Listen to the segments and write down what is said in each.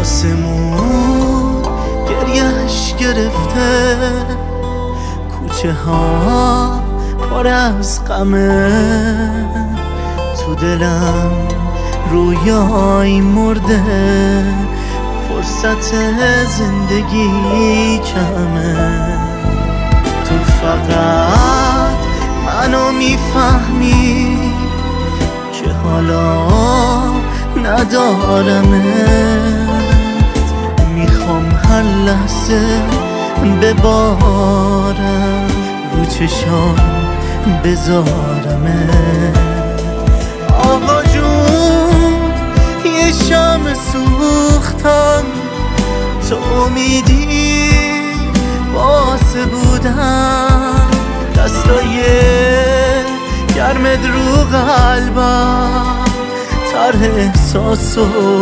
آسمون گریهش گرفته، کوچه ها پر از غمه، تو دلم رویای مرده، فرصت زندگی کمه. تو فقط منو میفهمی که حالا ندارمت، میخوام هر لحظه ببارم رو چشام بذارمت. آقا جون یه شمع سوختم، تو امیدی واسه بودم، دستای گرمت رو قلبم، طرح احساسو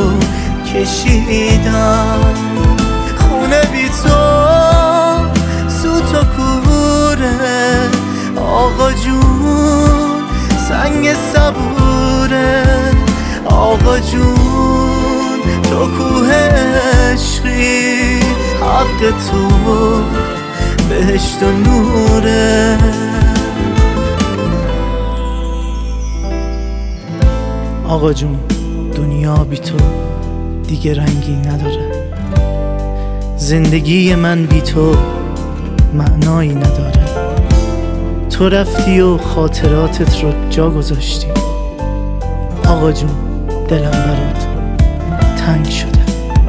کشیدم. خونه بی تو سوت و کوره، آقا جون سنگ صبوره، آقا جون تو کوه عشقی، حق تو بهشت و نوره. آقا جون دنیا بی تو دیگه رنگی نداره، زندگی من بی تو معنایی نداره. تو رفتی و خاطراتت رو جا گذاشتی، آقا جون دلم برات تنگ شده.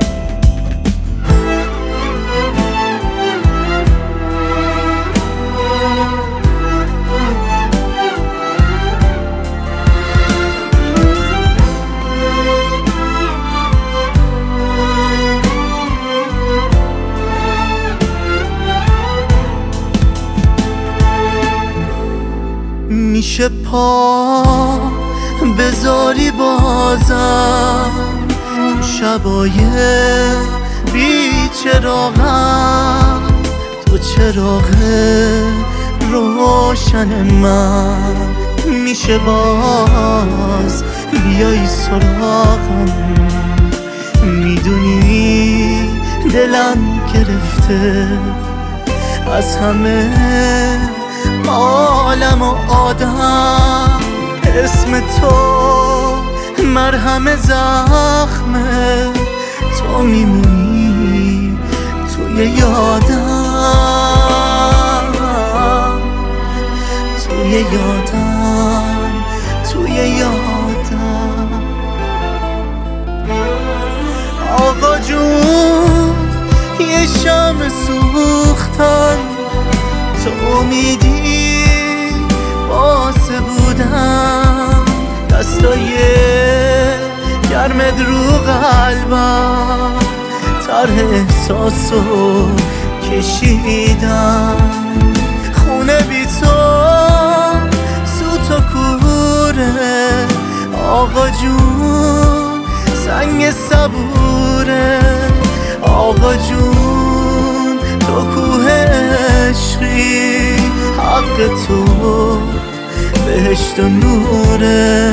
میشه پا بذاری بازم تو شبای بی چراغم، تو چراغ روشن من. میشه باز بیای سراغم، میدونی دلم گرفته از همه عالم و آدم. اسم تو مرهم زخمه، تو میمونی توی یادم، توی یادم، توی یادم. آقا جون یه شمع سوختم، تو امیدی واسه بودم، دستای گرمت رو قلبم، طرح احساسو کشیدم. خونه بی تو سوت و کوره، آقا جون سنگ صبوره، آقا جون تو کوه عشقی، حق تو بهشت و نوره.